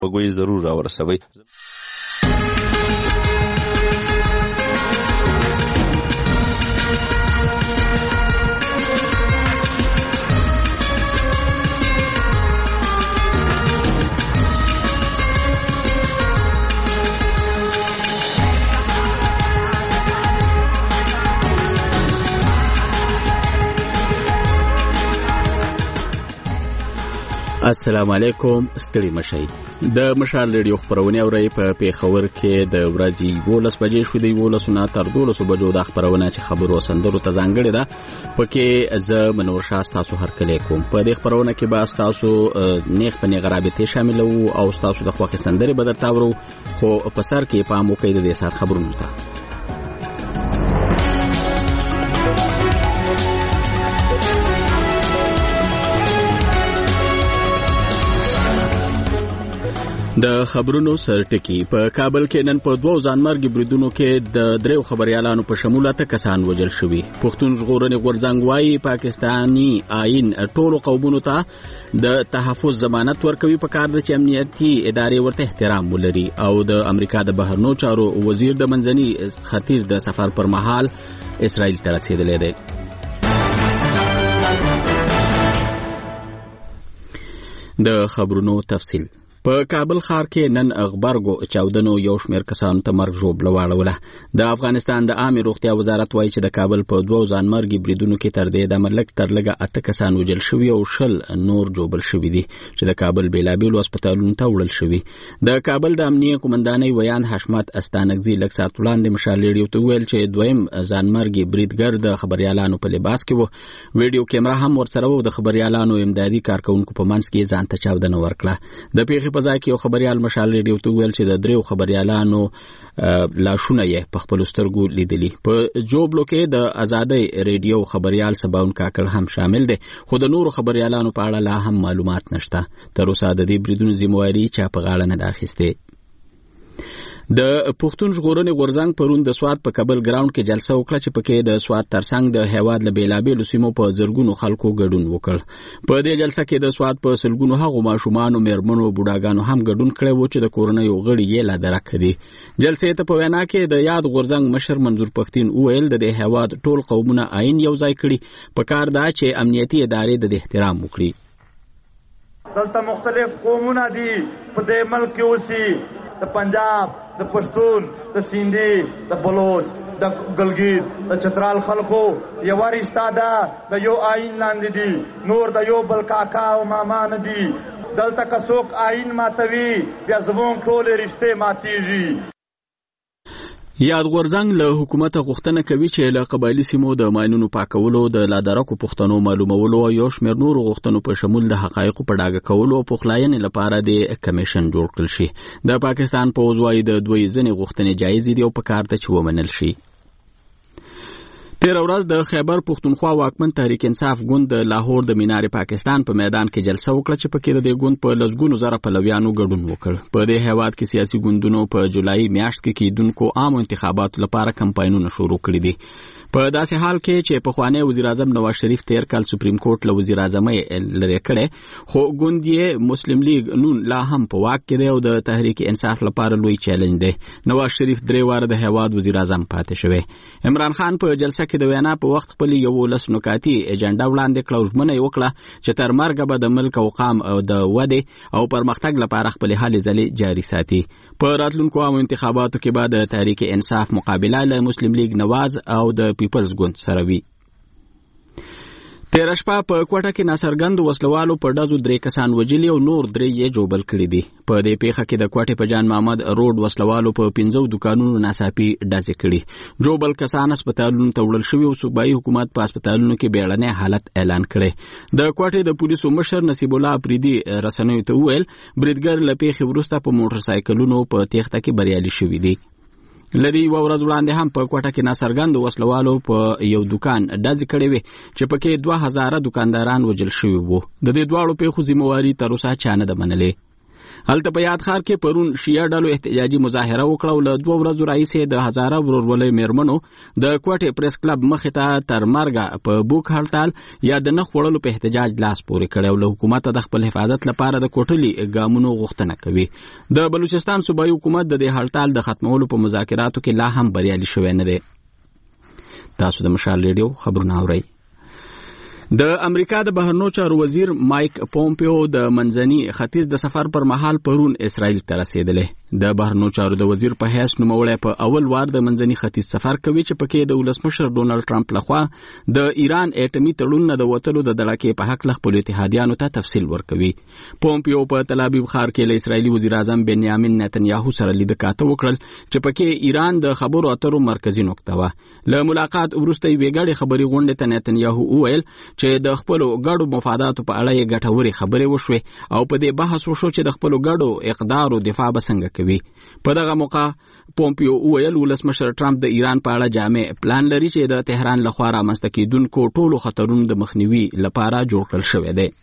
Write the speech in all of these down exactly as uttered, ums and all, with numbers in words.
بګوي ضرور راورسوي. السلام علیکم. ستړي مشئ. د مشال ریډیو خبرونه اوري په پیښور کې د ورځې دولس بجې شو دی دولس نه تر دولس بجو د خبرونه چې خبرو سندرو ته ځانګړي ده پکې ز منور شاه تاسو هر کله کوم په دې خبرونه کې با تاسو نیغ په نیغ رابطه شامل وو او تاسو د خوخه سندري بدر تاورو خو په سر کې پام وکړئ د دې سات خبرونه ته. د خبرونو سرټکی په کابل کې نن په دوه ځانمرګي بریدونو کې د دریو خبريالانو په شمول اته کسان وژل شوي. پښتون ژغورنې غورځنګ وايي پاکستاني آئین ټولو قومونو ته د تحفظ ضمانت ورکوي په کار د امنیتي ادارې ورته احترام ولري او د امریکا د بهرنیو چارو وزیر د منځني ختیځ د سفر پر مهال اسرائیل ته رسیدلی دی. د خبرونو تفصیل. په کابل ښار کې نن غبرګو چاودنو یو شمېر کسانو ته مرګ ژوبله واړوله. د افغانستان د عامې روغتیا وزارت وایي چې د کابل په دوو ځانمرګي بریدونو کې تر دې دمه لږ تر لږه اته کسان وژل شوي او شل نور ژوبل شوي دي چې د کابل بېلابېلو هسپتالونو ته وړل شوي. د کابل د امنیه قومندانۍ ویان حشمت استانکزي لږ ساعت وړاندې مشال ریډیو ته وویل چې دویم ځانمرګي بریدګر د خبریالانو په لباس کې و. ویډیو کیمرا هم ورسره و. د خبریالانو امدادي کارکونکو په منځ کې ځان ته چاودنه ورکړه. د پیښې په ځای کې یو خبریال مشال ریډیو ته ویل چې د دریو خبریالانو لاشونه یې په خپلو سترګو لیدلي. په جوبلو کې د ازادۍ ریډیو خبریال سباون کاکړ هم شامل دی خو د نورو خبریالانو په اړه لا هم معلومات نشته. تر اوسه د دې بریدونو ذمہواري چا په غاړه نه ده اخیستې. د پښتون ژغورنې غورځنګ پرون د سوات په کابل ګراوند کې جلسه وکړه چې پکې د سوات ترڅنګ د هیواد له بیلابېلو سیمو په زرګونو خلکو ګډون وکړ. په دې جلسه کې د سوات په سلګونو هغو ماشومانو، میرمنو، بوډاګانو هم ګډون کړی و چې د کورنیو غړي یې لا درک دي. جلسې ته په وینا کې د یاد غورځنګ مشر منظور پښتین وویل د دې هیواد ټول قومونه آئین یو ځای کړي، په کار ده چې امنیتي ادارې د احترام وکړي. دلته مختلف قومونه دي په دې ملک کې اوسي، د پنجاب، د پښتون، د سیندي، د بلوچ، د ګلګیر، د چترال خلکو یو رشتہ ده د یو آئین لاندې دي، نور د یو بل کاکا او ماما نه دي. دلته که څوک آئین ماتوي بیا زموږ ټولې رشتې ماتېږي. یاد غورځنګ له حکومته غوښتنه کوي چې له قبایلي سیمو د ماینونو پاکولو، د لادرکو پښتنو معلومولو او یو شمېر نورو غوښتنو په شمول د حقایقو په ډاګه کولو او پخلاینې لپاره د کمیشن جوړ کړل شي. د پاکستان پوځ وايي د دوی ځینې غوښتنې جایزې دي او په کار ده چې ومنل شي. تیر ورځ د خیبر پښتونخوا واکمن تحریک انصاف ګوند د لاهور د مینار پاکستان په میدان کې جلسه وکړه چې پکې د دې ګوند په لسګونو زره پلویانو ګډون وکړ. په دې هیواد کې سیاسي ګوندونو په جولای میاشت کې کېدونکو عامو انتخاباتو لپاره کمپاینونه شروع کړي دي. په داسې حال کې چې پخوانی وزیر اعظم نواز شریف تیر کال سپریم کورټ له وزیر اعظمۍ لرې کړی خو ګوند یې مسلم لیگ نون لا هم په واک کې دی او د تحریک انصاف لپاره لوی چیلنج دی. نواز شریف درې واره د هیواد وزیر اعظم پاتې شوی. عمران خان په جلسه کې د وینا په وخت خپل یولس نکاتي ایجنډا وړاندې کړه او ژمنه یې وکړه چې تر مرګه به د ملک او قام د ودې او پرمختګ لپاره خپل هلې ځلې جاري ساتي. په راتلونکو عامو انتخاباتو کې به د تحریک انصاف مقابله له مسلم لیگ نواز او د پیپلز ګوند سره وي. تیره شپه په کوټه کې ناڅرګندو وسلوالو په ډزو درې کسان وژلي او نور درې یې ژوبل کړي دي. په دې پیښه کې د کوټې په جان محمد روډ وسلوالو په پنځو دکانونو ناڅاپي ډزې کړي. ژوبل کسان هسپتالونو ته وړل شوي او صوبایي حکومت په هسپتالونو کې بیړنی حالت اعلان کړی. د کوټې د پولیسو مشر نصیب الله افریدي رسنیو ته وویل بریدګر له پیښې وروسته په موټر سایکلونو په تېښته کې بریالي شوي دي. لدی یو ورځ وړاندې هم په کوټه کې ناڅرګندو وسلوالو په یو دکان ډزې کړې وې چې پکې دوه هزاره دکانداران وژل شوي وو. د دې دواړو پیښو ذمہواري تر اوسه چا نه ده منلې. هلته په یاد ښار کې پرون شیعه ډلو احتجاجي مظاهره وکړه او له دوه ورځو راهیسې د هزاره ورورولۍ میرمنو د کوټې پریس کلب مخې ته تر مرګه په بوک هړتال یا د نه خوړلو په احتجاج لاس پورې کړی او له حکومته د خپل حفاظت لپاره د کوټلي ګامونو غوښتنه کوي. د بلوچستان صوبایي حکومت د دې هړتال د ختمولو په مذاکراتو کې لا هم بریالي شوی نه دی. تاسو د مشال ریډیو خبرونه اورئ. د امریکا د بهرنیو چارو وزیر مایک پومپیو د منځني ختیځ د سفر پر مهال پرون اسرائیل ته رسیدلی. د بهرنیو چارو د وزیر په حیث نوموړی په اول وار د منځني ختیځ سفر کوي چې پکې د ولسمشر ډونالډ ټرمپ لخوا د ایران اټومي تړون نه د وتلو د دړکې په حق له خپلو اتحادیانو ته تفصیل ورکوي. پومپیو په تل ابیب ښار کې له اسرائیلي وزیر اعظم بنیامین نتنیاهو سره لیده کاته وکړل چې پکې ایران د خبرو اترو مرکزي نقطه وه. له ملاقات وروسته یوې ګډې خبري غونډې ته نتنیاهو وویل چې د خپلو ګډو مفاداتو په اړه یې ګټورې خبرې وشوې او په دې بحث وشو چې د خپلو ګډو اقدارو دفاع به څنګه کوي. په دغه موقع پومپیو وویل ولسمشر ټرمپ د ایران په اړه جامع پلان لري چې د تهران لخوا رامنځته کېدونکو ټولو خطرونو د مخنیوي لپاره جوړ کړل شوی دی.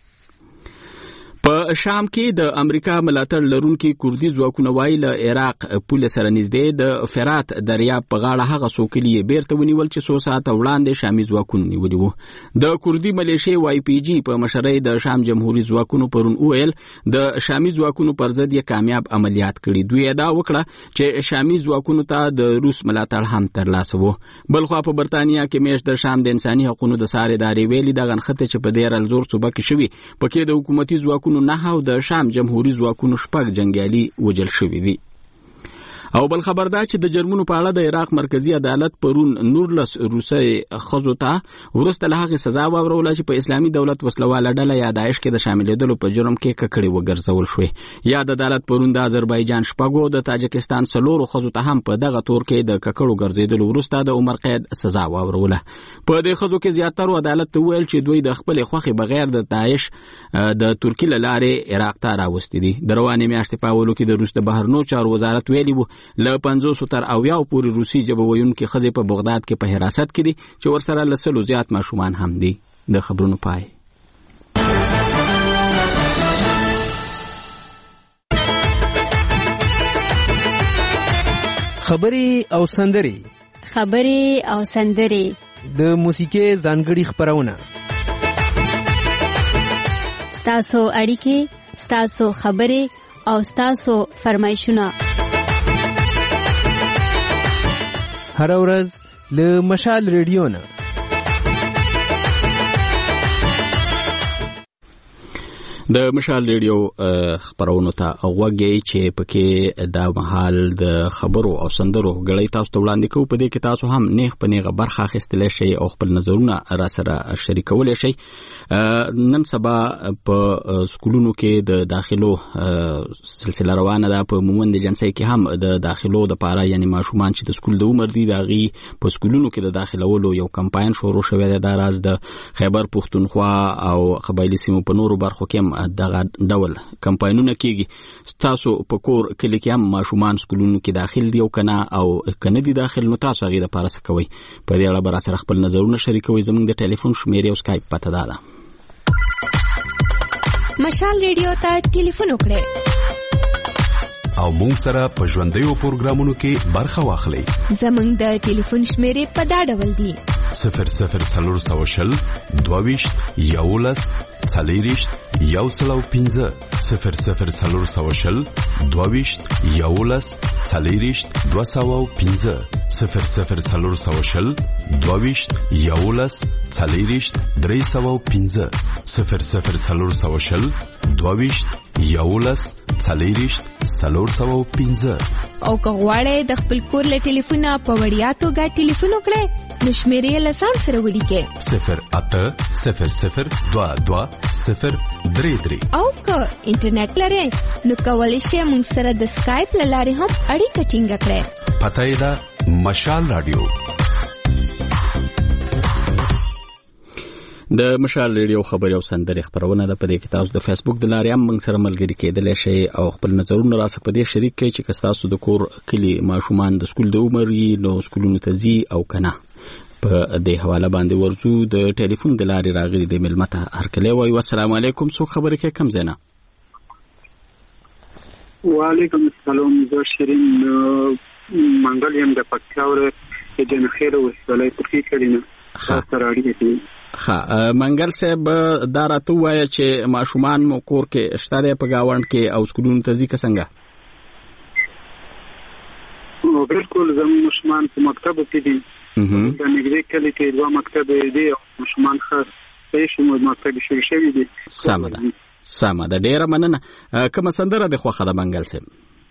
په شام کې د امریکا ملاتړ لرونکي کوردي ځواکونه وایي له عراق پولې سره نږدې د فرات دریاب په غاړه هغه څوکلي یې بیرته ونیول چې څو ساعته وړاندې شامي ځواکونو نیولي وو. د کوردي ملیشې واي پی جي په مشرۍ د شام جمهوري ځواکونو پرون وویل د شامي ځواکونو پر ضد یې کامیاب عملیات کړي. دوی ادعا وکړه چې شامي ځواکونو ته د روس ملاتړ هم ترلاسه وو. بلخوا په برتانیا کې میاشت د شام د انساني حقوقو د سارې ادارې ویلي دغه نښتې چې په دې رلزور صوبه کې شوي پکې د حکومتي ځواکونو نه او د شام جمهوري ځواکونو شپږ جنګیالي وژل شوي دي. او بل خبر دا چې د جرمونو په اړه د عراق مرکزی عدالت پرون نورلس روسي ښځو ته وروسته له هغې سزا واوروله چې په اسلامي دولت وسلواله ډله یا داعش کې د شاملېدلو په جرم کې ککړې وګرځول شوې. یا د عدالت پرون د آذربایجان شپږو د تاجکستان څلورو ښځو ته هم په دغه تور کې د ککړو ګرځېدلو وروسته د عمر قید سزا واوروله. په دې ښځو کې زیاترو عدالت ته وویل چې دوی د خپلې خوښې بغیر د داعش د ترکي له لارې عراق ته راوستي دي. د روانې میاشتې په اولو کې د روس د بهرنیو چارو وزارت ویلي وو له پنځوسو تر اویاو پورې روسي ژبه ویونکي ښځې په بغداد کې په حراست کې دي چې ورسره له سلو زیات ماشومان هم دي. د خبرونو پای. خبرې او سندرې خبرې او سندرې د موسیقۍ ځانګړي خپرونه ستاسو اړیکې ستاسو خبرې او ستاسو فرمایشونه هر ورځ له مشال ریډیو نه. د مشال ریډیو خبرونو ته غوږی چې پکې د مهال د خبرو او سندرو غړي تاسو ته وړاندې کوو. په دې کې تاسو هم نیغ په نیغه برخه اخیستلی شئ او خپل نظرونه را سره شریکولی شئ. نن سبا په سکولونو کې د داخلو سلسله روانه ده. په مومند جنسي کې هم د داخلو د پاره یعنی ماشومان چې د سکول د عمر دي داغي په سکولونو کې د داخلولو یو کمپاین شروع شوی دی. دا راز د خیبر پښتونخوا او قبایلی سیمو په نورو برخو کې دغه ډول کمپاینونه کیږي. تاسو په کور کلی کې هم ماشومان سکولونو کې داخل دي او کنه او کنه دي داخل نو تاسو هغه د پاره څه کوي؟ په دې اړه به سره خپل نظرونه شریکوي. زموږ د ټلیفون شمیرې او سکایپ پته ده. مشال ریډیو ته ټلیفون وکړئ او مونږ سره په ژوندیو پروګرامونو کې برخه واخلئ. زموږ د ټلیفون شمیرې په دا ډول دي: صفر صفر څلور سوه شل دوه ویشت یولس څلېرویشت یو سل او پنځه صفر صفر څلور سوه شل دوه ویشت یولس څلېرویشت دوه سوه او پنځه صفر صفر څلور سوه شل دوه ویشت یولس څلېرویشت درې سوه او پنځه صفر صفر څلور سوه شل دوه ویشت یولس څلېرویشت څلور سوه او پنځه. او که غواړئ د خپل کور له ټلیفونه په وړیا توګه ټلیفون وکړئ نو شمیرې یې له ځان سره ولیکئ: صفر اته صفر صفر دوه دوه صفر درې درې. او که انټرنیټ لرئ نو کولی شئ موږ سره د سکایپ له لارې هم اړیکه ټینګه کړئ. پته یې ده مشال رادیو. د مشال ریډیو خبري او سندرې خبرونه ده. په دې کې تاسو د فیسبوک د لارې هم موږ سره ملګري کېدلی شئ او خپل نظرونه راسره په دې شریک کړئ چې که تاسو د کور کلي ماشومان د سکول د عمر یې نو سکولونو ته ځي او که نه. په دې حواله باندې ورځو د ټلیفون د لارې راغلي د مېلمه ته هرکلی وایو. السلام علیکم. څوک خبرې کوي؟ کوم ځای نه؟ وعلیکم السلام. زه شیرین منګل یم د پکتیا ولایت د جنخیل ولسوالۍ ترکیې کړینه. سره اړیکې دي. ښه منګل صاحب دا راته ووایه چې ماشومان مو کور کې شته دی په ګاونډ کې او سکولونو ته ځي که څنګه؟ بالکل زموږ ماشومان په مکتبو کې دي. د نږدې کلي کې دوه مکتبې دي او ماشومان ښه صحیح شمول مکتبې شروع شوي دي. سمه ده سمه ده ډېره مننه. کومه سندره دې خوښه ده منګل صاحب؟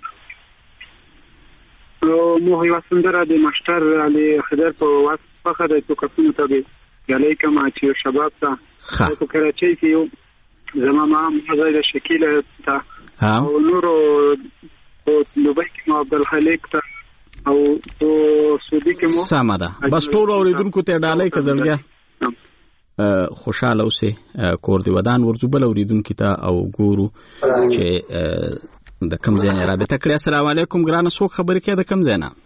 مو یوه سندره د ماشټر علي خضر په واسطه خوښه ده څو کسونو ته به ډالۍ کړم چې یو شباب ته په کراچۍ کې یو زما مام ځای د شکیله ته او نورو په دوبۍ کې مو عبدالخالق ته او په سعودي کې مو سمه ده. بس ټولو اورېدونکو ته ډالۍ که زړګیا خوشحاله اوسې. کور دې ودان ورځو بل اورېدونکي ته او ګورو چې د کوم ځای نه رابطه کړې. السلام علیکم ګرانه، څوک خبرې کوي د کوم ځای نه؟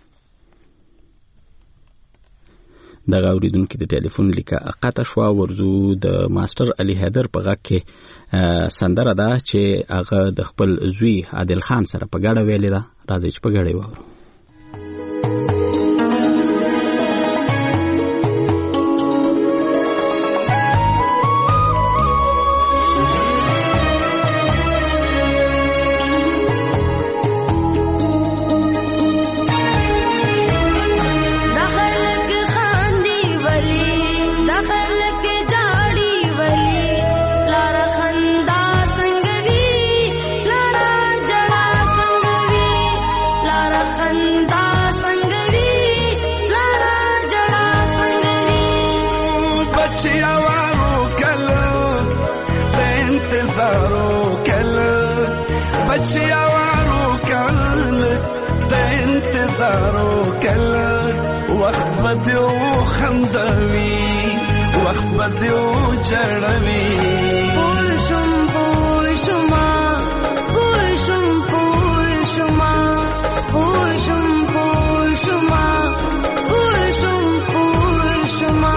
دغه اورېدونکي د ټلیفون لیکه قطع شوه. ورځو د ماسټر علي حیدر په غږ کې سندره ده چې هغه د خپل زوی عادل خان سره په ګډه ویلې ده. راځئ چې په ګډه یې واورو. وخت بدیو خندوي وخت بدیو چړوي پوشم پوشما پوشم پوشما پوشم پوشما پوشم پوشما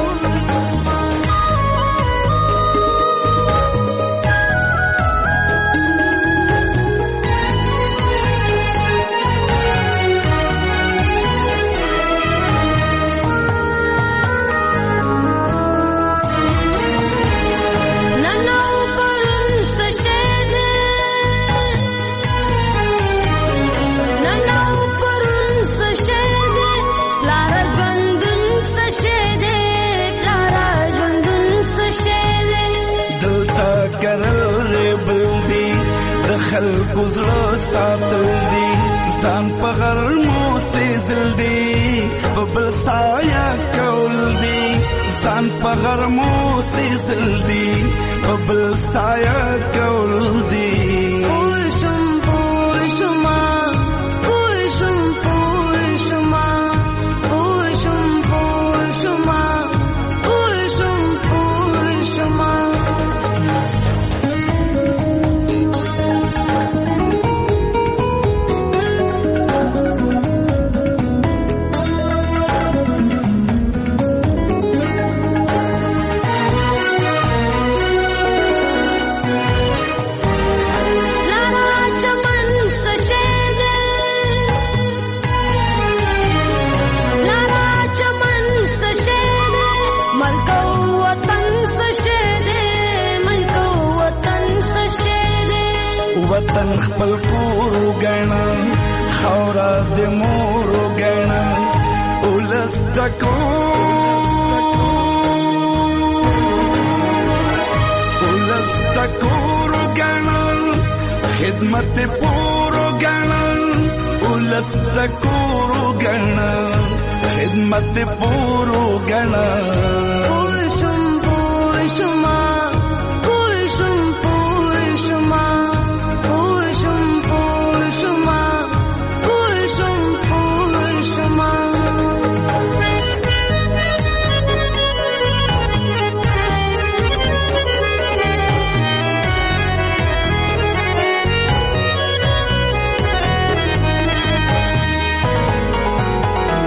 خلکو زړه ساتل دي ځان په غرمو سېزل دي په بل سایه کول دي ځان په غرمو سېزل دي په بل سایه کول دي پوشم پوشما پوشم پوشما پوشم پوشما پوشم پوشما وطن خپل کور وګڼه خاوره د مور وګڼه ولس ټکو ولس ټکور وګڼه خدمت پور وګڼه ولس ټکور وګڼه خدمت پور وګڼه پوشم پوشما پوشم پوشما پوشم پوشما پوشم پوشما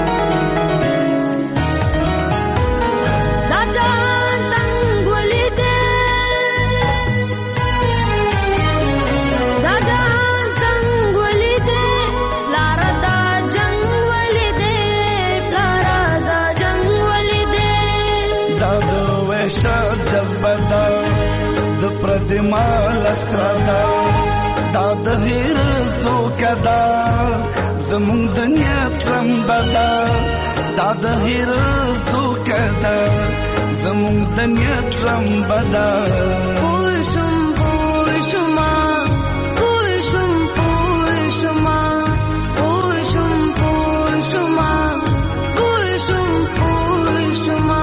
دا جان تنگ ولیده مال استرادا دا د هیرز دوکدا زمون دنیا ترمبدا دا د هیرز دوکدا زمون دنیا ترمبدا پوشم پوشما پوشم پوشما پوشم پوشما پوشم پوشما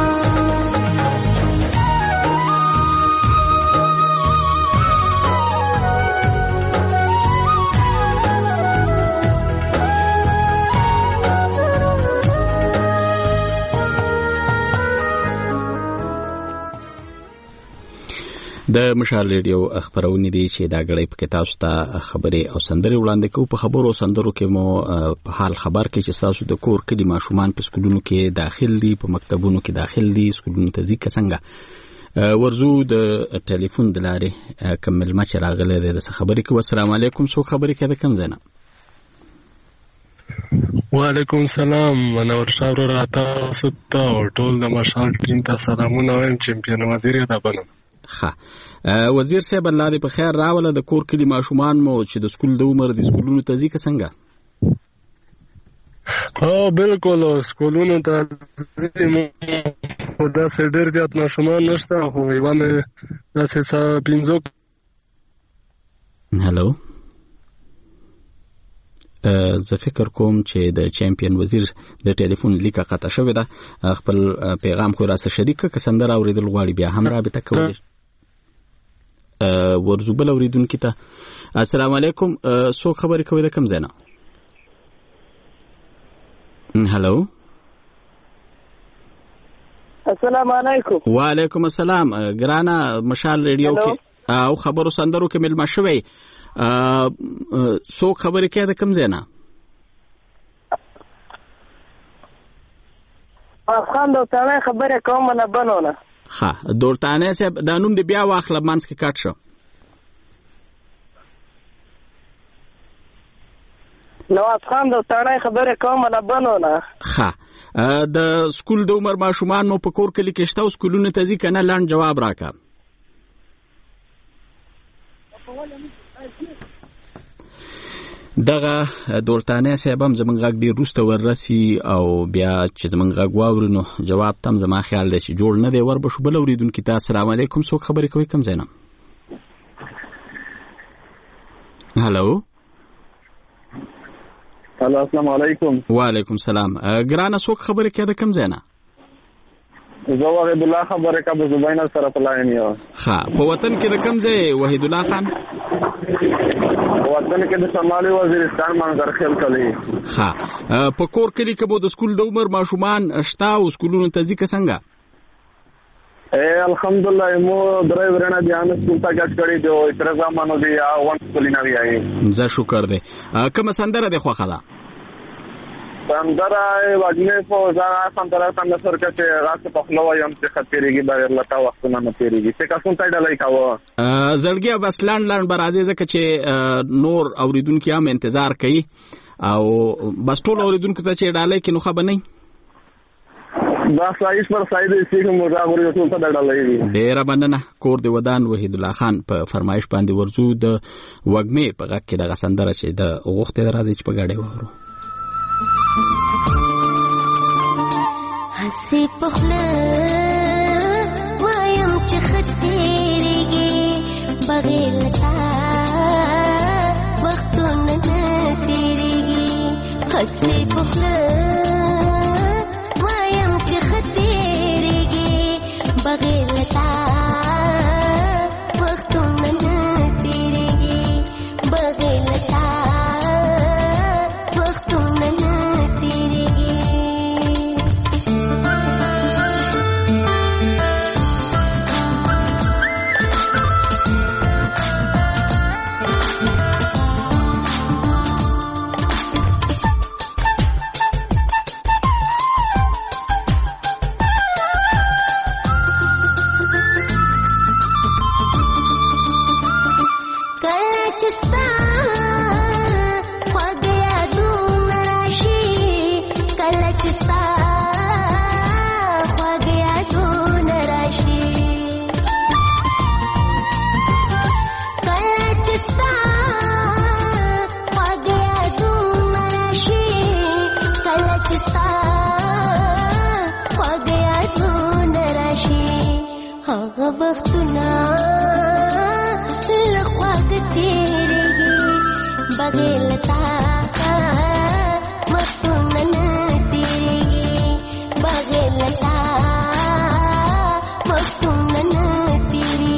د مشال ریډیو خبرونه دي چې دا غړې په تاسو ته خبرې او سندرې وړاندې کوو. په خبرو سندرو کې مو په حال خبر کې چې تاسو د کور کلی ماشومان په سکولونو کې داخل دي، په مکتبونو کې داخل دي، سکولونو ته ځي څنګه ورزو د ټلیفون د لارې کمل ما چې راغله د خبرې کوي. السلام علیکم، څو خبرې کې د کم زنه؟ وعلیکم السلام، منور شاه راته ست او ټول د مشال ټیم ته سلامونه وایم. چمپیون وزیر دا بنو. ها وزیر صاحب الله دې په خیر راوله. د کور کلی ماشومان مو چې د سکول د عمر د سکولونو ته ځي څنګه؟ ها بالکل سکولونو ته ځي، دا څه ډېر زیات ماشومان نشته، خو یوانه داسې څه پنځو. هلو زه فکر کوم چې د چمپیون وزیر د ټلیفون لیکه قطع شوې ده. خپل پیغام خو راسه شریک که سندره اوریدل غواړي بیا هم رابطه کولی ورزو بل اوریدونکي ته. السلام علیکم، څوک خبرې کوي د کوم ځای نه؟ هلو السلام علیکم. وعلیکم السلام. ګرانه مشال ریډیو کې او خبرو سندرو کې ملما شوی څوک خبرې کوي د کوم ځای نه؟ خان دولتانه خبره کوم نه بنونه. ها دولتانه صاحب دا نوم دی بیا واخله منځ کې کټ شو. نواز خان دولتانه خبره کوم نه بنونه. ها د سکول د عمر ماشومان مو په کور کې لیکشته او سکولونه ته ځي کنه؟ لاند جواب راکړه. دغه دولتانه صاحب هم زمونږ غږ ډېر وروسته وررسي او بیا چې زمونږ غږ واوري نو جواب تم زما خیال دی چې جوړ نه دی. وربشو بل اورېدونکي ته السلام علیکم، څوک خبرې کوي کوم ځای نه؟ هلو هلو السلام علیکم. وعلیکم السلام. ګرانه څوک خبرې کوي د کوم ځای نه؟ زه وحید الله خبرې کوم زبین سره په لاین یم. ښه په وطن کې د کوم ځای وحید الله خان؟ وطن کې د شمالي وزیرستان منظر خیل کلی. ها په کور کلی کې مو د سکول د عمر ماشومان شته او سکولونو ته ځي څنګه؟ اے الحمدلله مو درې ورنه بیان سکول ته ګټ کړی دی او تر زمانو دی اون سکولینه ویای. زه شکر دی. کوم سندره دی خوخه ده؟ سندره وګنه په ځای سندره څنګه سرکه چې راځي په خلوا یم چې خطرېږي بغیر لتا وختونه نه تیریږي. څه کا څنګه ډلای کاوه زړګي بس لاند لاند برازي ځکه چې نور اوریدونکو هم انتظار کوي او بس ټول اوریدونکو ته چې ډالای کې نو خبر نه دا سایس پر ساید سیګ مزاغوري ټول ته ډلای دي. ډیر مننه. کور دی ودان وحید الله خان په فرمایش باندې ورزو د وګمه په غږ کې د سندره چې د غوښته راځي چې په غاډه وورو. هسې پخله وایم چې خطرېږي بغیر لتا وختونه نه تېرېږي. هسې پخله وایم چې خطرېږي بغیر لتا وختونه نه تېرېږي بغیر لتا وختونه نه تېرېږي. बगैर लता वक्तों न तेरे बगैर लता वक्तों न तेरे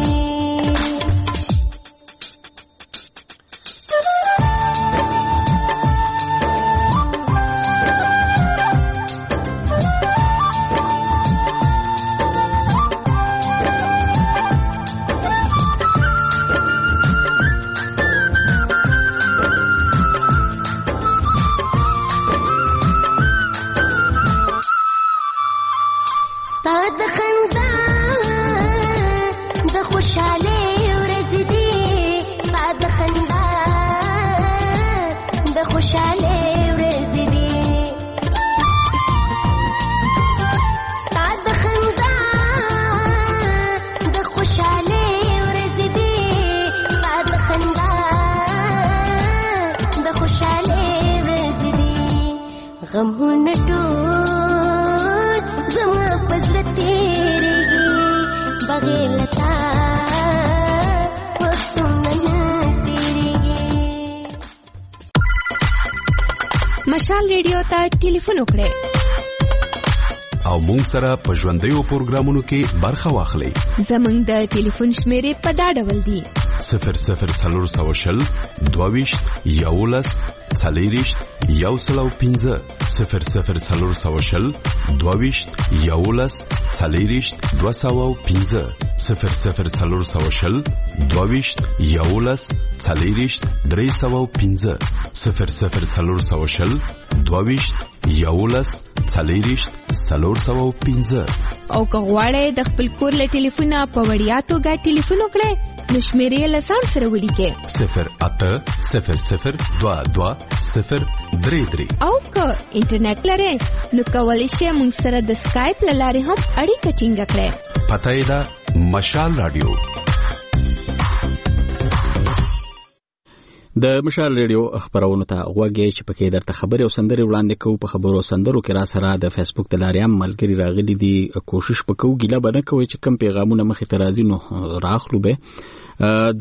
गम हो न टूट जमा पसर तेरेगी बगैर लता वक्तों न तेरेगी مشال ریډیو ته ټلیفون وکړئ او مونږ سره په ژوندیو پروګرامونو کې برخه واخلئ. زمونږ د ټلیفون شمیرې په دا ډول دي: صفر صفر څلور سوه شل دوه ویشت یولس څلېرویشت یو سل او پنځه صفر صفر څلور سوه شل دوه ویشت یولس څلېرویشت دوه سوه او پنځه صفر صفر څلور سوه شل دوه ویشت یولس څلېرویشت درې سوه او پنځه صفر صفر څلور سوه شل دوه ویشت یولس څلېرویشت څلور سوه او پنځه. او که غواړئ د خپل کور له ټلیفونه په وړیا توګه ټلیفون وکړئ نو شمیرې له ځان سره ولیکئ: صفر اته صفر صفر دوه دوه صفر درې درې. او که انټرنیټ لرئ نو کولی شئ موږ سره د سکایپ له لارې هم اړیکه ټینګه کړئ. پته یې ده مشال رادیو. د مشال ریډیو خبرونو ته غوږی چې پکې درته خبرې او سندرې وړاندې کوو. په خبرو سندرو کې را سره د فیسبوک د لارې هم ملګري راغلي دي. کوشش وکړو ګیله به نه کوئ چې کم پیغامونه مخې ته راځي نو راخلو به. د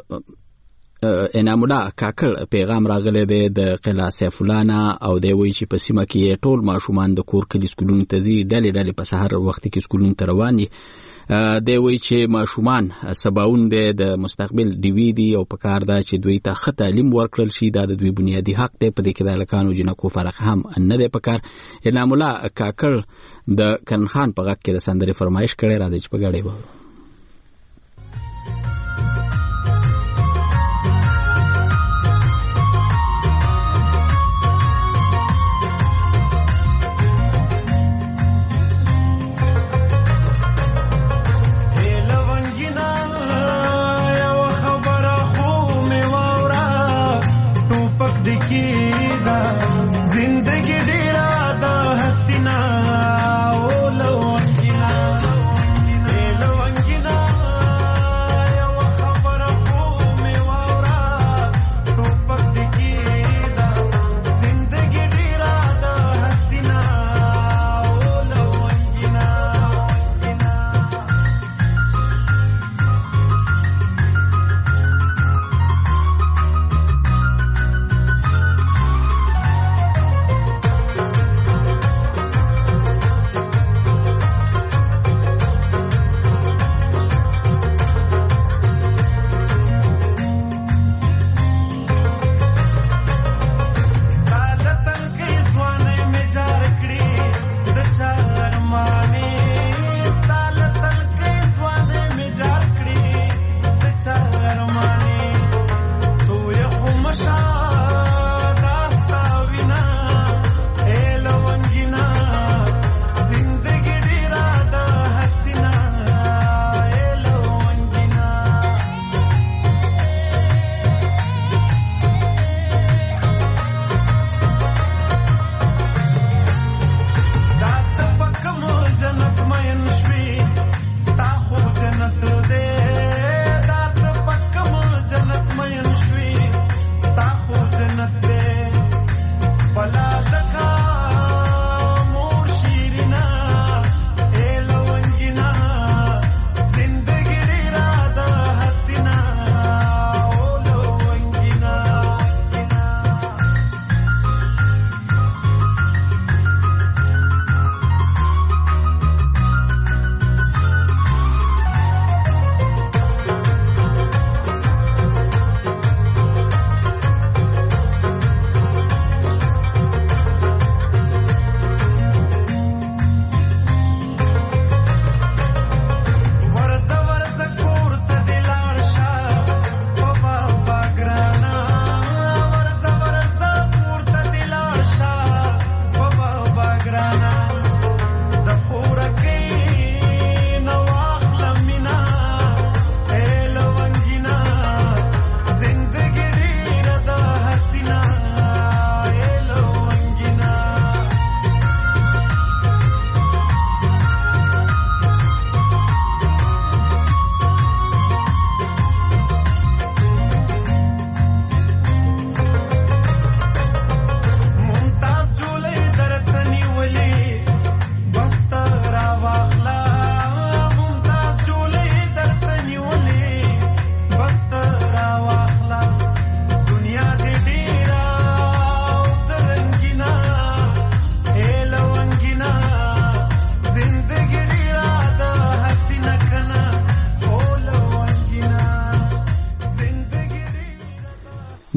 انعام الله کاکړ پیغام راغلی دی د قلعه سیف الله نه او دی وایي چې په سیمه کې ټول ماشومان د کور کلي سکولونو ته ځي، ډلې ډلې په سهار وخت کې سکولونو ته روان دي. دی وایي چې ماشومان سباون دی د مستقبل ډیوي دي او په کار ده چې دوی ته ښه تعلیم ورکړل شي. دا د دوی بنیادي حق دی، په دې کې د هلکانو جنکو فرق هم نه دی په کار. انعام الله کاکړ د کنخان په غږ کې د سندرې فرمایش کړی، راځي چې په ګډه وو.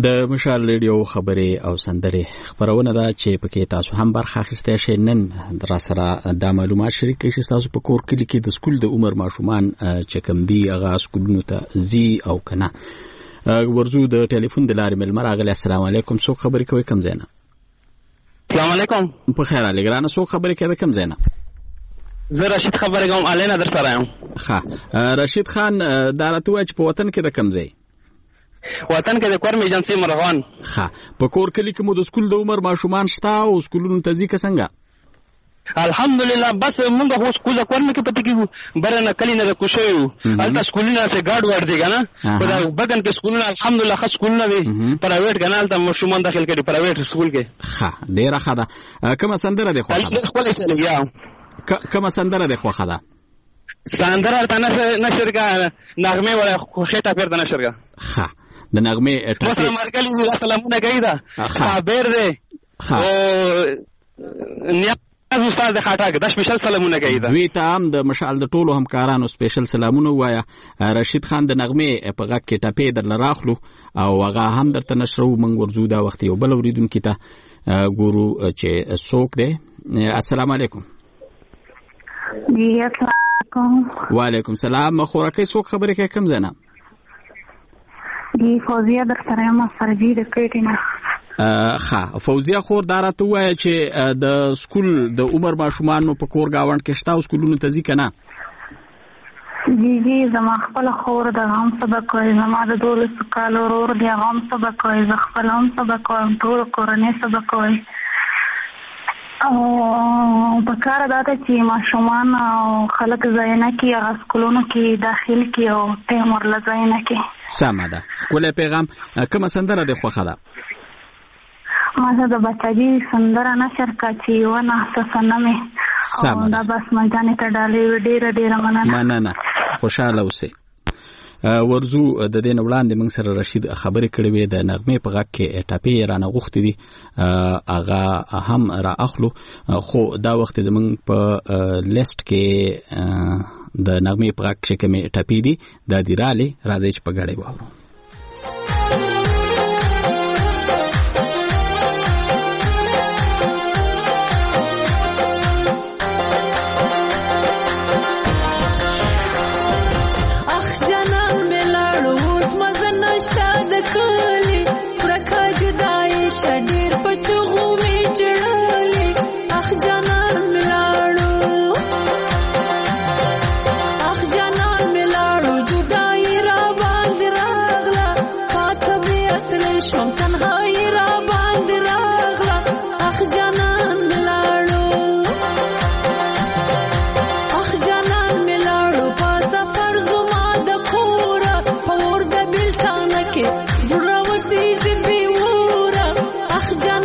د مشال ریډیو خبرې او سندرې خبرونه ده چې پکې تاسو هم برخه اخیستی شئ. نن را سره دا معلومات شریک کړئ چې تاسو په کور کلي کې د سکول د عمر ماشومان چې کوم دي هغه سکولونو ته ځي او که نه. ورځو د ټلیفون د لارې مېلمه راغلی. السلام علیکم. څوک خبرې کوئ کوم ځای نه؟ السلام علیکم. په خیر علي ګرانه. څوک خبرې کوي کوم ځای نه؟ زه رشید خبرې کوم. الینا در سره یم. ښه رشید خان، دا راته ووایه چې په وطن کې د کوم ځای؟ وطن کې د کورم ایجنسي مرغان. ښه په کور کلي کې مو د سکول د عمر ماشومان شته او سکولونو ته ځي که څنګه؟ الحمدلله بس موږ خو سکول د کورم کې پته کېږو بره نه کلي نه د کوشو یو هلته سکولونه سې ګاډ وړ دي که نه په دا بګن کې سکولونه الحمدلله ښه سکولونه دي پرایویټ که نه هلته ماشومان داخل کړي پرایویټ سکول کې. ښه ډېره ښه ده. کومه سندره دې خوښه ده؟ ښکلې سلیګیا. کومه سندره دې خوښه ده؟ سندره ورته نشر که نغمې ولا خوښې ټاپېر ته نشر که. ښه د نغمې ټاپېر مرګلي دي دا سلامونه کوي ده صابر دی نیاز استاد د خاټک دا سپیشل سلامونه کوي ده. دوی ته هم د مشال د ټولو همکارانو سپیشل سلامونه ووایه. رشید خان د نغمې په غږ کې ټپې درله راخلو او هغه هم درته نشرو. موږ ورځو دا وخت یو بل اورېدونکي ته ګورو چې څوک دی. السلام علیکم. جی السلام علیکم. وعلیکم سلام. خورکۍ څوک خبرې کوي کوم ځای نه؟ جی فوزیه در سره یم سرجي د کټې نه. ښه فوزیه خور، دا راته ووایه چې د سکول د عمر ماشومانو په کور ګاونډ کې شته او سکولونو ته ځي که نه؟ جی جی زما خپله خور د هغه هم سبق وایي. زما د دولسو کالو ورور دی هغه هم سبق وایي. زه خپله هم سبق وایم. ټول کورنۍ سبق وایي. او پکاره دا ده چې ماشومان او خلک ځای نه کړي هغه سکولونو کې داخل کړي او ټایم ورله ځای نه کړي. سمه ده. ښکلی پیغام. کومه سندره دې خوښه ده؟ ما ته د بچاجي سندره نشر کړه چې یوه نحسه صنمې او دا بس مجانې ته ډالۍ. ډېره ډېره مننه. مننه. خوشحاله اوسئ. ورځو د دې نه وړاندې موږ سره رشید خبرې کړې وې د نغمې په غږ کې ټاپې یې رانه غوښتې دي هغه هم را اخلو، خو دا وخت زموږ په لیست کې د نغمې په غږ کې کومې ټاپې دي دا دي رالې. راځئ چې په ګډه واورو. Akhjan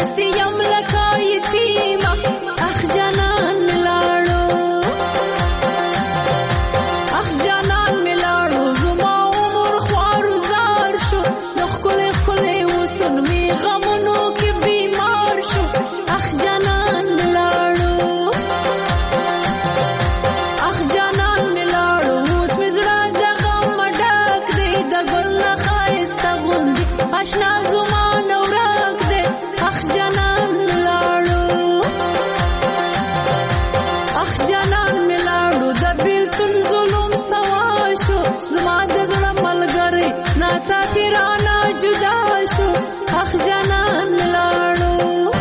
داسې یم لکه یتیمه اخ جانان مې لاړو اخ جانان مې لاړو زما عمر خوارو زار شو د ښکلې ښکلې وسن مې غمونو کې بیمار شو اخ جانان مې لاړو اخ جانان مې لاړو اوس مې زړه د غم ډک دی د ګل نه ښایسته غوندې اشنا زما نه ورک دی اخ جانان مې لاړو اخ جانان مې لاړو د بیلتون ظلم سوا شو زما د زړه ملګری ناڅاپي رانه جدا شو اخ جانان مې لاړو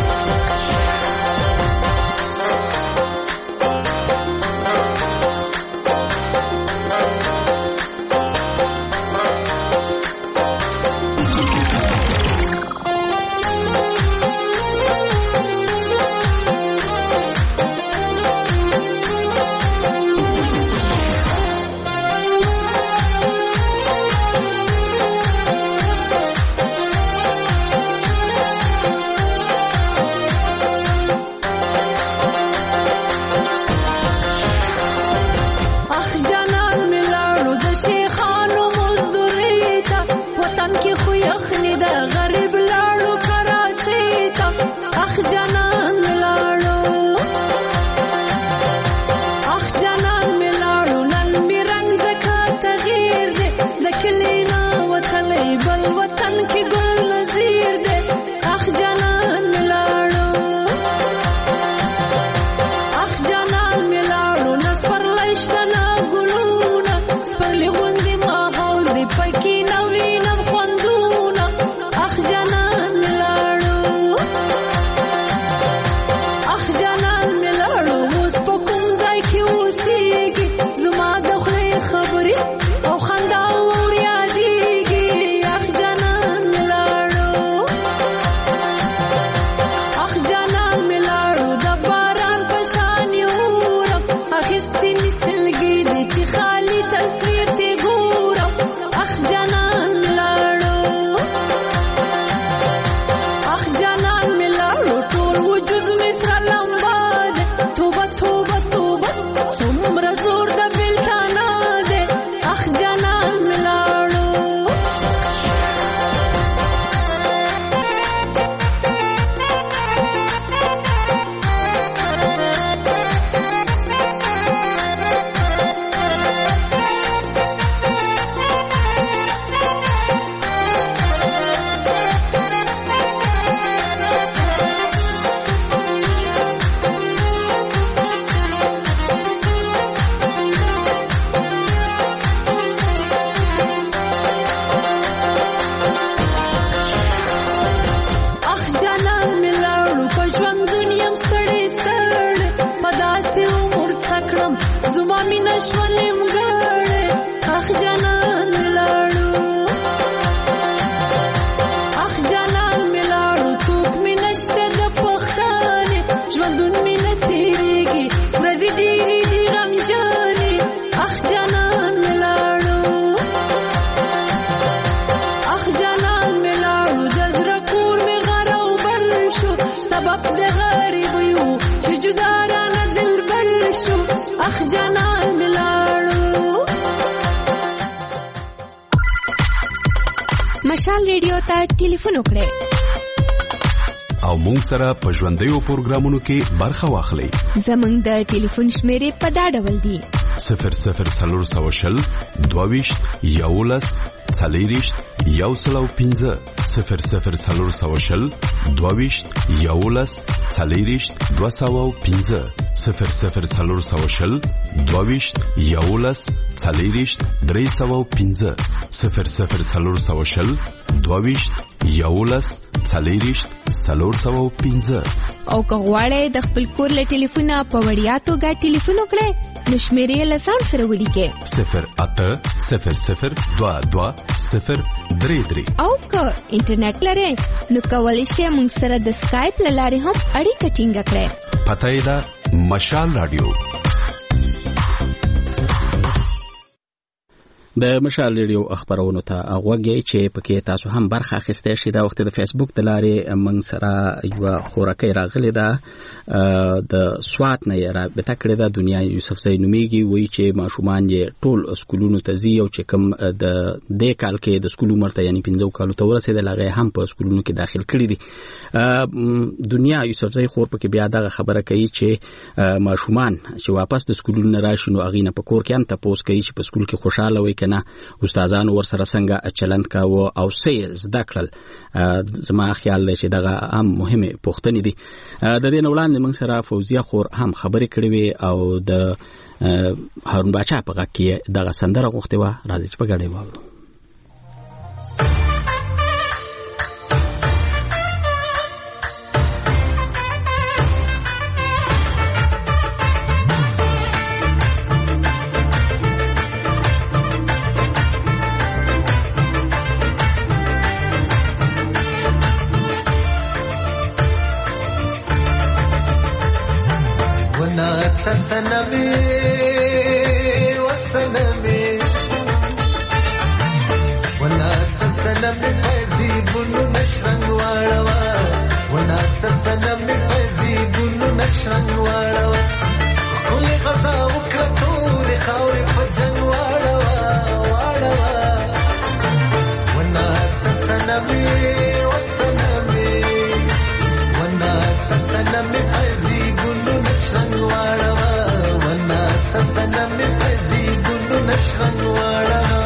مشال ریډیو ته ټلیفون وکړئ او موږ سره په ژوندیو پروګرامونو کې برخه واخلئ. زموږ د ټلیفون شمیرې په دا ډول دي: صفر صفر څلور سوه شل دوه ویشت یولس څلېرویشت یو سل او پنځه صفر صفر څلور سوه شل دوه ویشت یولس څلېرویشت دوه سوه او پنځه صفر صفر څلور سوه شل دوه ویشت یولس څلېرویشت درې سوه او پنځه صفر صفر څلور سوه شل دوه ویشت یولس څلېرویشت څلور سوه او پنځه. او که غواړئ د خپل کور له ټلیفونه په وړیا توګه ټلیفون وکړئ نو شمیرې له ځان سره ولیکئ: صفر اته صفر صفر دوه دوه صفر درې درې. او که انټرنیټ لرئ نو کولی شئ موږ سره د سکایپ له لارې هم اړیکه ټینګه کړئ. پته یې ده مشال رادیو. د مشال ریډیو خبرونو ته غوږی چې پکې تاسو هم برخه اخیسته شئ. دا وخت د فیسبوک د لارې موږ سره یو خورکۍ راغلی ده د سوات نه رابطه کړې ده. دنیا یوسف زئی نومیږي، وایي چې ماشومان یې ټول سکولونو ته ځي او چې کوم د دې کال کې د سکول عمر ته یعنی پنځه کالو ته ورسېدل هغه هم په سکولونو کې داخل کړي دي. دنیا یوسف زئی خور پکې بیا دغه خبره کوي چې ماشومان چې واپس د سکولونو راشي نو هغې نه په کور کې هم تپوس کوي چې په سکول کې خوشاله وي کنه، استادانو ور سره څنګه چلند کاوه او څه زده کړل. زما خیال دی چې دغه هم مهمه پوښتنې دي. د دې نه وړاندې موږ سره فوزیه خور هم خبرې کړې وې او د هارون باچا په غږ کې دغه سندره غوښتې وه. راځئ چې په ګډه یې واورو. سنمي وسنمي ولا سنمي فزي بنو نشرن واړوا ولا سنمي فزي بنو نشرن واړوا كل غزا وکړو خاورې فجن واړوا واړوا ولا سنمي وسنمي ولا سنمي فزي بنو نشرن واړوا سنم فزي بنو نشرن واړه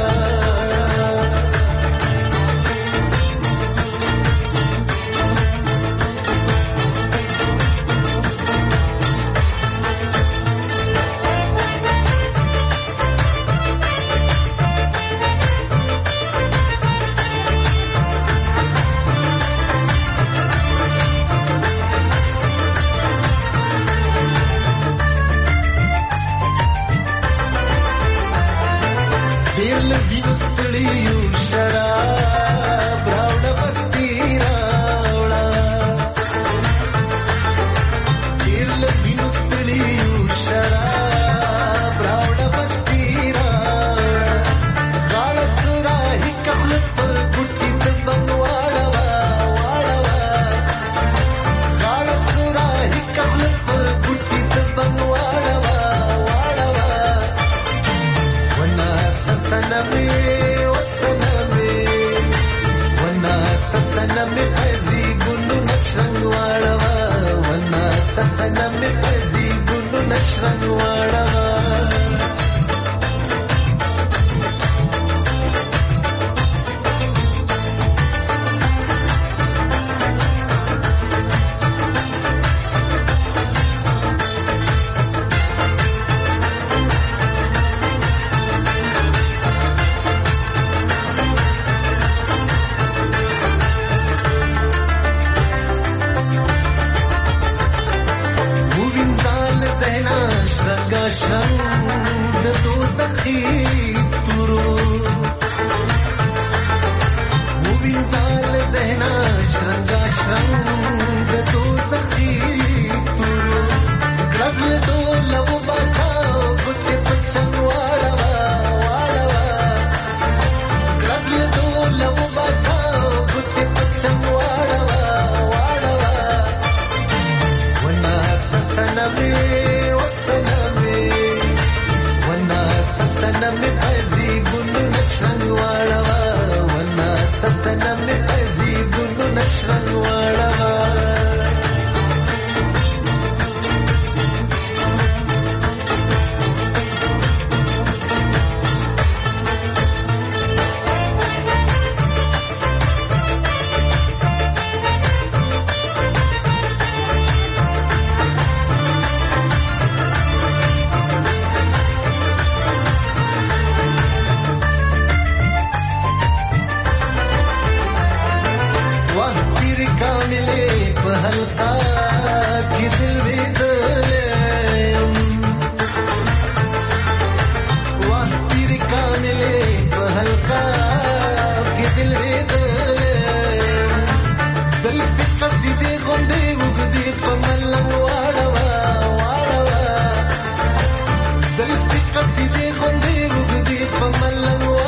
Del fica ti de gonde ugdi pa malang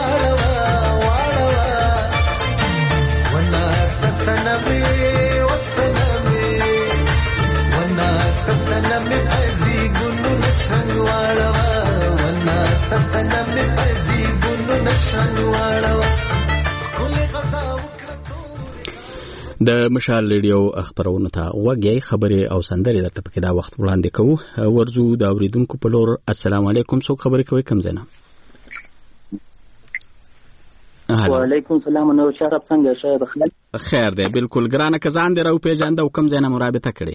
د مشال ریډیو خبرونو ته وګورئ. خبرې او سندرې درته پکې دا وخت وړاندې کوو. ورزو د اوریدونکو په لور. السلام علیکم. څوک خبرې کوي؟ کوم ځای نه؟ وعلیکم السلام. نو شرف څنګه شه بخیر؟ خیر دی بالکل. ګرانه کزان دی راو پیژاند او کوم ځای نه مرابطه کړي؟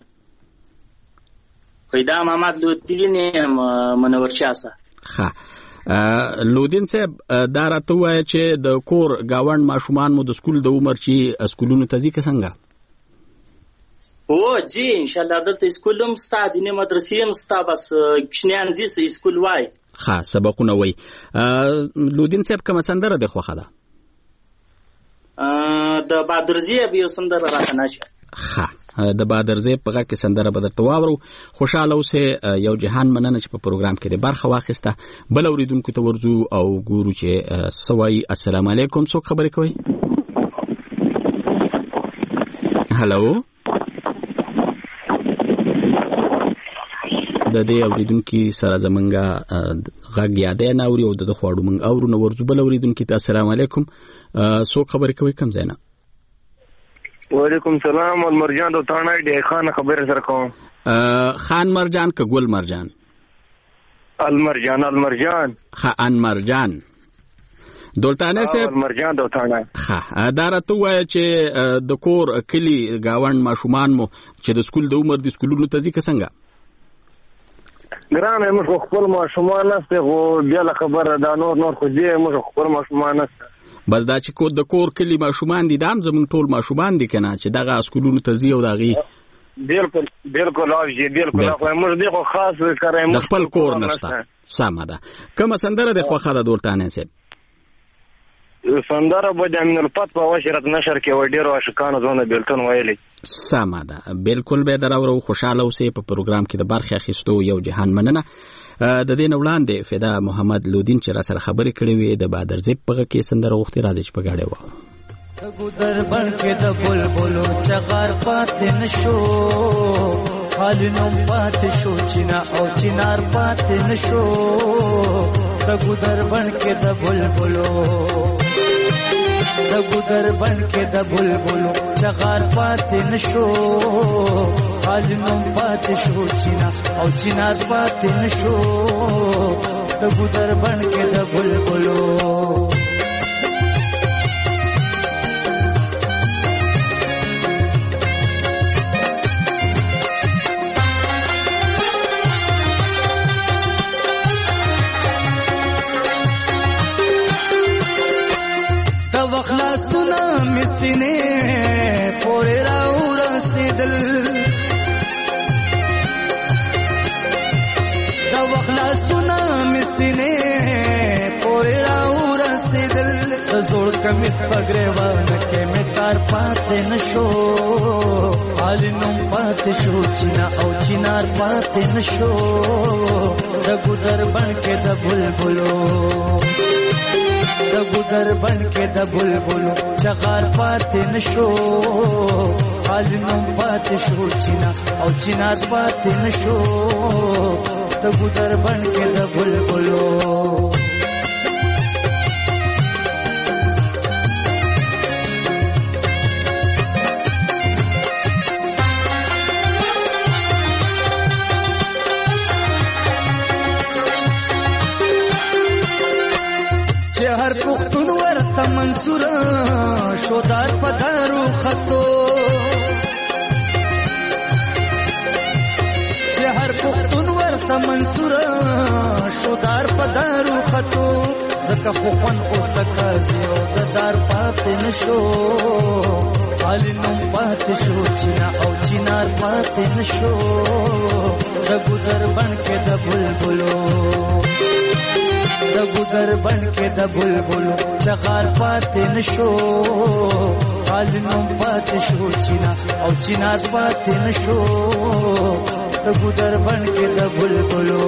پیدا محمد لودین منور شاسه. ها لودین صاحب دا راته وایي چې د کور گاوند ماشومان مو د سکول د عمر چې سکولونو ته ځي که څنګه؟ او جی ان شاء الله دلته سکول هم ستا دینه مدرسې هم ستا بس کشنیان ځي سکول وای. ها سبقونه وای. لودین صاحب کومه سندره د خوښه ده؟ د بادرزی به سندره راته نشه. ها د بادرزی په غږ کې سندره به درته واورو. خوشاله اوسې. یو جهان مننه چې په پروګرام کې د برخه واخیسته. بل اوریدونکو ته ورځو او ګورو چې سوای. السلام علیکم. څوک خبرې کوي؟ هلو. د دې اوریدونکو سره زمونږ غږ یادې نه اوري او د خواړو مونږ اورو. نو ورځو بل اوریدونکو ته السلام علیکم. څوک خبرې کوي؟ کوم ځای نه؟ وعلیکم السلام. المرجان دو تانا ډي خان خبر سره کوم. خان مرجان که ګل مرجان؟ المرجان المرجان. خان مرجان. دولتانه سه المرجان دو تانا. ها دا راته وایي چې د کور کلی گاوند ماشومان مو چې د سکول د عمر د سکولونو ته ځي که څنګه؟ ګرانه موږ خپل ماشومان نسته خو بیا له خبره دا نور نور خو دې موږ خپل ماشومان نسته. بس دا چې کو د کور کلی ماشومان دي دام زمون ټول ماشومان دي کنه چې دغه اسکولونو ته ځي او دغه بالکل بالکل اوجه بالکل خو موږ دغه خاص کارای موږ خپل کور نشته. سمه ده. کومه سندره د خوخه د دولتانه سي؟ سندره به د امین الفت په وشرت نشر کې و ډیرو اشکانو زونه بیلتون ویلي. سمه ده. بالکل به دراورو. خوشاله اوسې. په پروګرام کې د برخه اخیستو یو جهان مننه. د دې نه وړاندې فدا محمد لودین چې را سره خبرې کړې وې د بادرزی په غږ کې سندره غوښتي راځي چې په گاډي و. ګودر بن کې د بلبلو چغار پاتې نشو حالینو پاتې شو چینا او چینار پاتې نشو. د ګودر بن کې د بلبلو د ګودر بن کې د بلبلو چغار پاتې نشو حالینو پاتې شو چینا او چینار پاتې نشو. د ګودر بن کې د بلبلو وخلاصونه مسینه پورې راو رسیدل. دا وخلاصونه مسینه پورې راو رسیدل. زوړ کمیس پګریوان کې مې تار پاتې نشو حالینو پاتې شو چینا او چینار پاتې نشو. د ګودر بن کې د بلبلو د ګودر بن کې د بلبلو چغار پاتې نشو حالینو پاتې شو چینا او چینار پاتې نشو. د ګودر بن کې د بلبلو هر پختون ورته منصور شودار پدارو خطو. هر پختون ورته منصور شودار پدارو خطو. زکه خو خون اوس تکا زیو د دار پاتې نشو حالینو پاتې شو چینا او چینار پاتې نشو. د ګودر بن کې د بلبلو د ګودر بن کې د بلبلو چغار پاتې نشو حالینو پاتې شو چینا او چینار پاتې نشو. د ګودر بن کې د بلبلو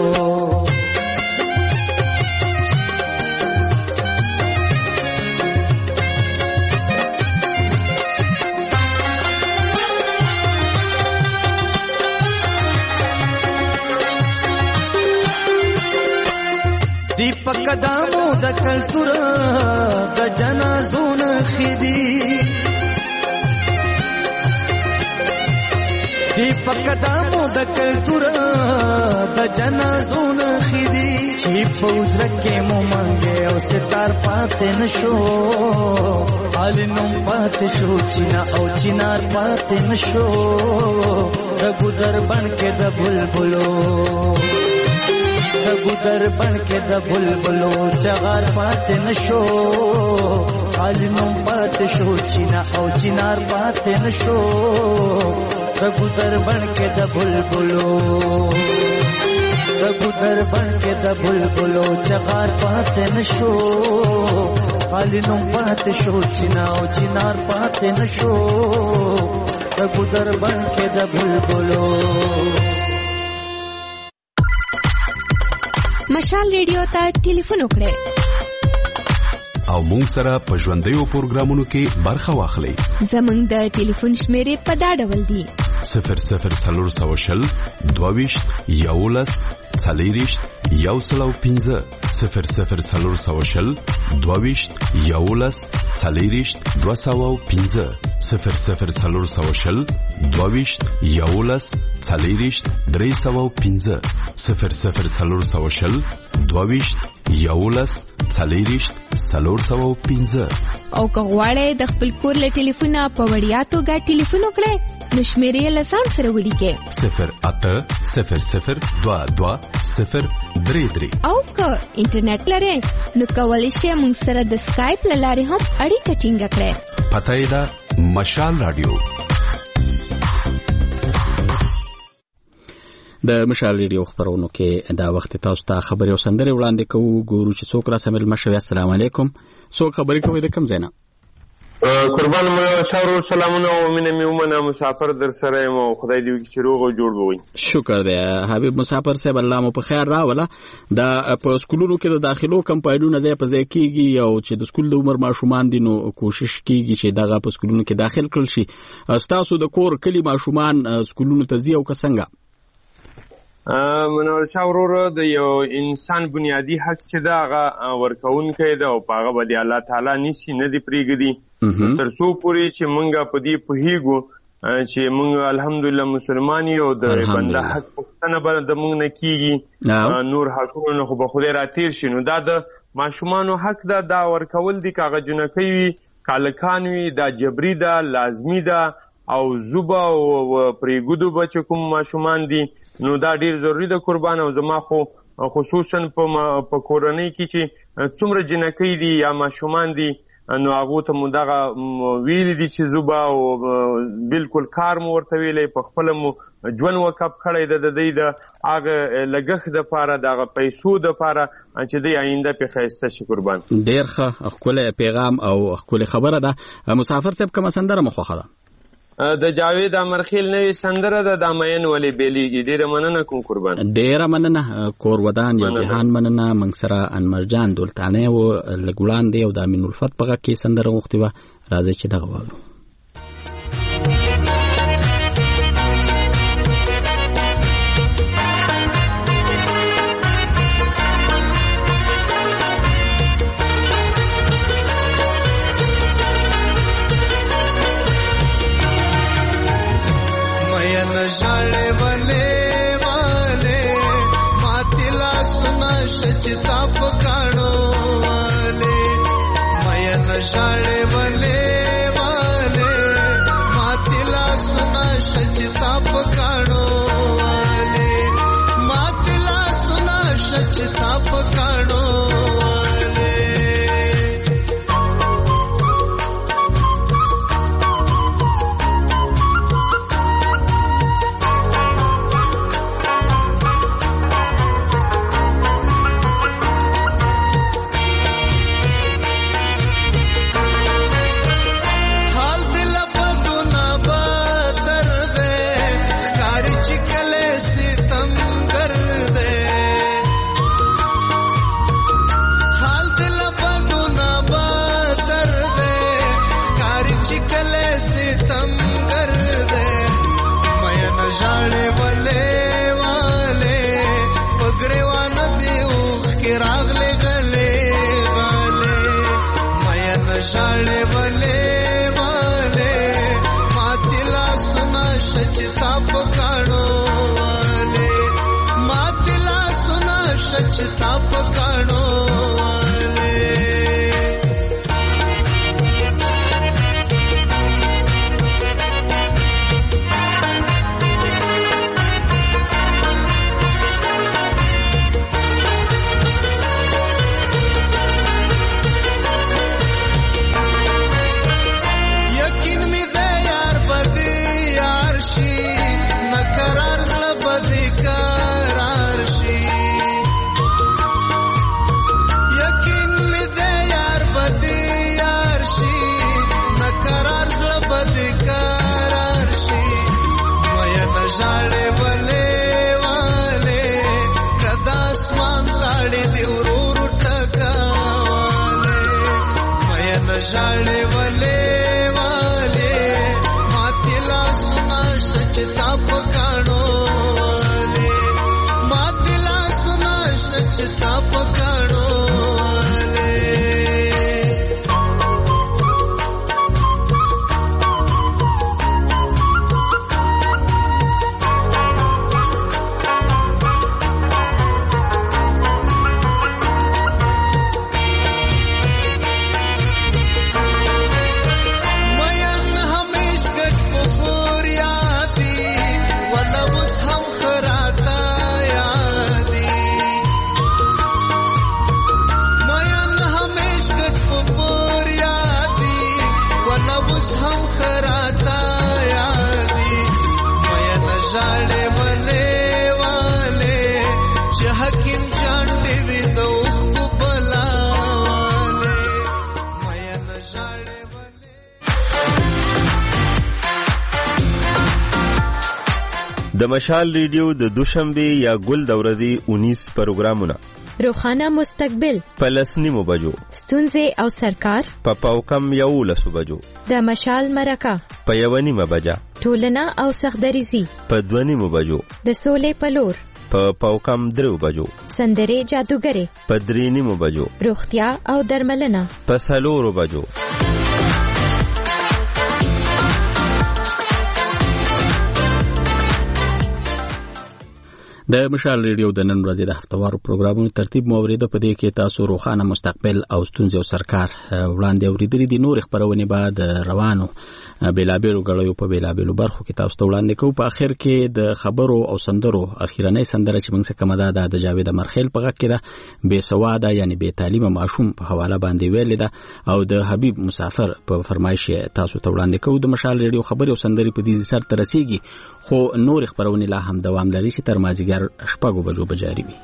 دیپک دامو د کلتور د جنازو نخدي. فقدا مو د کلتور د جنازو نخدي چې فوز رکه مو منګه او ستار پاتې نشو حالنوم پاتې شو چینا او چینار پاتې نشو رګو در بن کې د بلبلو رګو در بن کې د بلبلو چغار پاتې نشو حالنوم پاتې شو چینا او چینار پاتې نشو رګو در بن کې د بلبلو رګو در بن کې د بلبلو چغار پاتې نشو حالنوم پاتې شو چینا او چینار پاتې نشو رګو در بن کې د بلبلو. مشال ریډیو ته ټلیفون وکړئ او مونږ سره په ژوندیو پروګرامونو کې برخه واخلئ. زمونږ د ټلیفون شمیرې په دا ډول دي: صفر صفر څلور سوه شل دوه ویشت یولس څلېرویشت یو سل او پنځه صفر صفر څلور سوه شل دوه ویشت یولس څلېرویشت دوه سوه او پنځه صفر صفر څلور سوه شل دوه ویشت یولس څلېرویشت درې سوه او پنځه صفر صفر څلور سوه شل دوه ویشت یولس څلېرویشت څلور سوه او پنځه. او که غواړئ د خپل کور له ټلیفونه په وړیا توګه ټلیفون وکړئ نو شمیرې له ځان سره ولیکئ: صفر اته صفر صفر دوه دوه صفر درې درې. او که انټرنیټ لرئ نو کولی شئ موږ سره د سکایپ له لارې هم اړیکه ټینګه کړئ. پته یې ده مشال راډیو. د مشال ریډیو خبرونو کې دا وخت تاسو ته خبري او سندري وړاندې کوو. ګورو چې څوک را سمېل مشوي. السلام علیکم. څوک خبري کوي د کوم ځای نه؟ قربان مې شاور سلامونه او مینه مې ومنه. مسافر در سره یم او خدای دې وکړي چې روغ او جوړ وي. شکر دی حبیب مسافر صاحب، الله مو په خیر راوله. دا په سکولونو کې د داخلو کمپاینونو ځای په ځای کېږي او چې د سکول د عمر ماشومان دي نو کوشش کېږي چې دغه په سکولونو کې داخل کړل شي. ستاسو د کور کلی ماشومان سکولونو ته ځي او که څنګه؟ منور شاه وروره، د یو انسان بنیادي حق چې ده هغه ورکوونکی ده او په هغه به د الله تعالی نیسي، نه دې پرېږدي تر څو پورې چې موږ په دې پوهېږو چې موږ الحمدلله مسلمان یو. د بنده حق پوښتنه به د موږ نه کېږي، نور حقونه نه خو به خدای راتېر شي. نو دا د ماشومانو حق ده، دا ورکول دي. که هغه جنکۍ وي که هلکان وي، دا جبري ده، لازمي ده. او زوبه او پرېږدو به چې کوم ماشومان دي نو دا ډیر ضروري ده قربان. او زما خو خصوصا په کورنۍ کې چې څومره جنکۍ دي یا ماشومان دي نو هغو ته مو دغه ویلي دي چې زوبه او بالکل کار مو ورته ویلی، په خپله مو ژوند وقف کړی ده د دوی د هغه لګښت دپاره، د هغه پیسو دپاره چې دوی آینده پې ښایسته شي قربان. ډېر ښه ښکلی پیغام او ښکلې خبره ده. مسافر صاحب کومه سندره مو خوښه ده؟ د جاوید امرخیل نوې سندره ده، دا مین ولې بیلیږي. ډېره مننه کوم قربان. ډېره مننه کور ودان یو جهان مننه. موږ سره انمرجان دولتانی و لږ وړاندې او د امین الفت په غږ کې سندره غوښتې وه. راځئ چې دغه واورو. ژړې ولې والے ماتلا سنا شچتا پکاړو والے مین ژړې ولې والے ماتلا سنا شچتا پکاړو والے ماتلا سنا شچتا پکاړو د مشال ریډیو د دوشنبه یا ګل د ورځې اونیس پروګرامونه، روخانه مستقبل په لسنیمو بجو، ستونزې او سرکار په پاوکم یولسو بجو، د مشال مرکه په یوه نیمه بجه، ټولنه او سختدریزي په دوه نیمو بجو، د سولې په لور په پاوکم درو بجو، سندرې جادوګرې په درې نیمو بجو، روغتیا او درملنه په څلورو بجو. د مشال ریډیو د نن ورځې د هفتوارو پروګرامونو ترتیب مو اورېده. په دې کې تاسو روخانه مستقبل او ستونزې او سرکار وړاندې اورېدلې دي. نور خبرونه بعد روانو بیلابیلو غړیو په بیلابیلو برخو کې تاسو ته وړاندې کوو. په اخر کې د خبرو او سندرو اخیرنۍ سندره چې موږ څه کومه ده د جاوید مرخیل په غږ کې ده، بې سواده یعنی بې تعلیمه ماشوم په حواله باندې ویلې ده او د حبیب مسافر په فرمایش تاسو ته وړاندې کوو. د مشال ریډیو خبري او سندري په دې سر ته رسیږي، خو نور خبرونه لا هم دوام لري چې تر مازیګر شپږو بجو به جاري وي.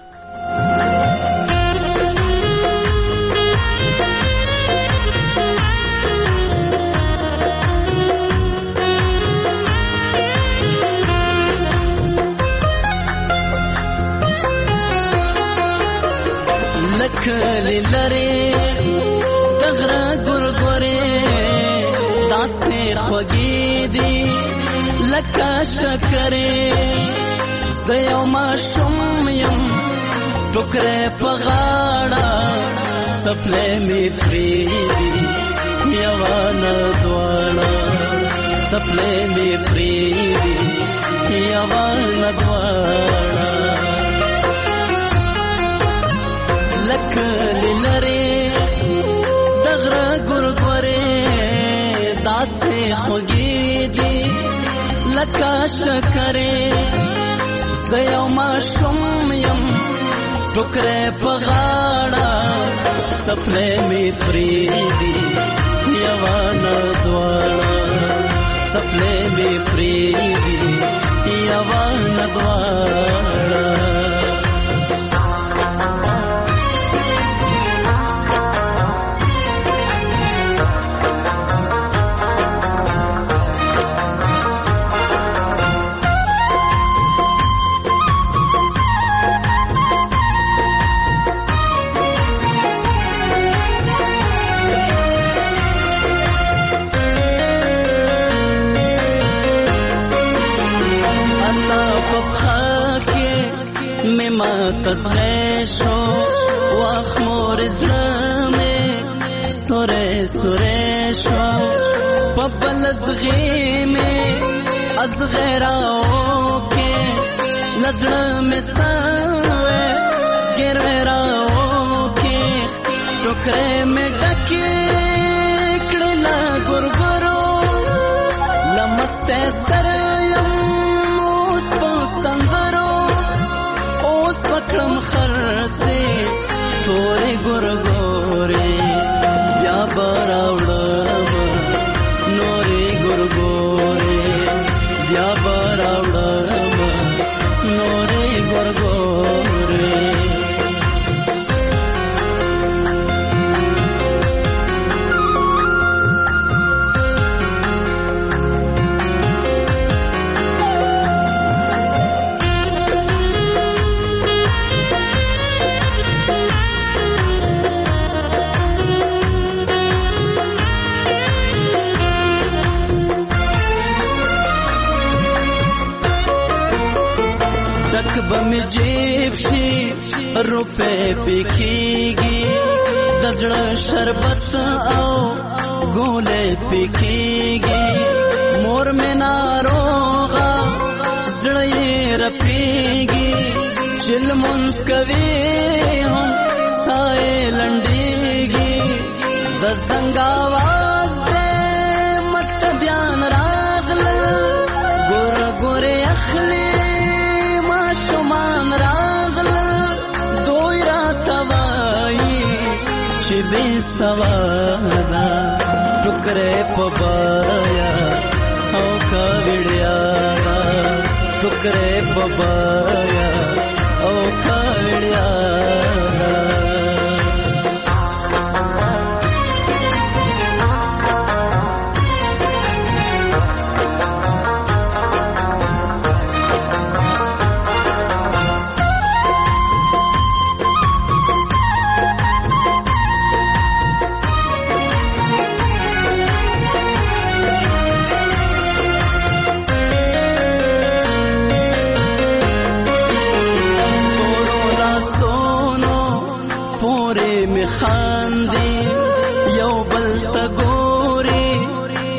لکلی لري دغره ګورګورې داسې خوږې دي لکه شکرې، زه یو ماشوم یم ټوکرې په غاړه څپلۍ مې پرېږدي یوه نه دواړه، څپلۍ مې پرېږدي یوه نه دواړه. لکلی لري دغره ګورګورې داسې خوږې دي لکه شکرې، زه یو ماشوم یم ټوکرې په غاړه څپلۍ مې پرېږدي یوه نه دواړه، څپلۍ مې پرېږدي یوه نه دواړه. تسغې شو واخ مور زړه مې سورې سورې شو په بل زغې مې ازغې راو کې نظر مې سوې ګروې راو کې ټوکرې مې ډکې کړې لا ګورګورو لمسته سره پکړم خرڅې تورې ګورګورې بیا به راوړم نورې ګورګورې بیا به راوړم نورې ګورګورې. بم جیب شي روپے پکېږي د زړه شربت او ګولې پکېږي مور مې ناروغه زړه یې رپېږي چې لمونځ کوي هم ساه یې لنډېږي د زنګ اواز دی مطلبیان راغله ګوره ګورې اخلي شمان راغلل دوی راته وایي چې بې سواده ټوکرې په بایا او که وړیا ټوکرې په بایا او که وړیا.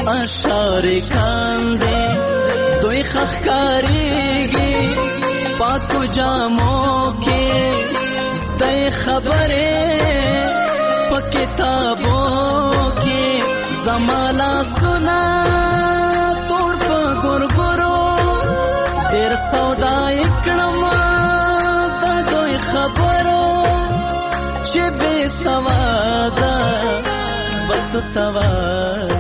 اشعار کاندې دوی خخکاریږي پاکو جامو کې دای خبره په کتابو کې زمالا سنا تور په ګورګورو ډېر سودا کړم د دوی خبرو چې بے سوادا بس توا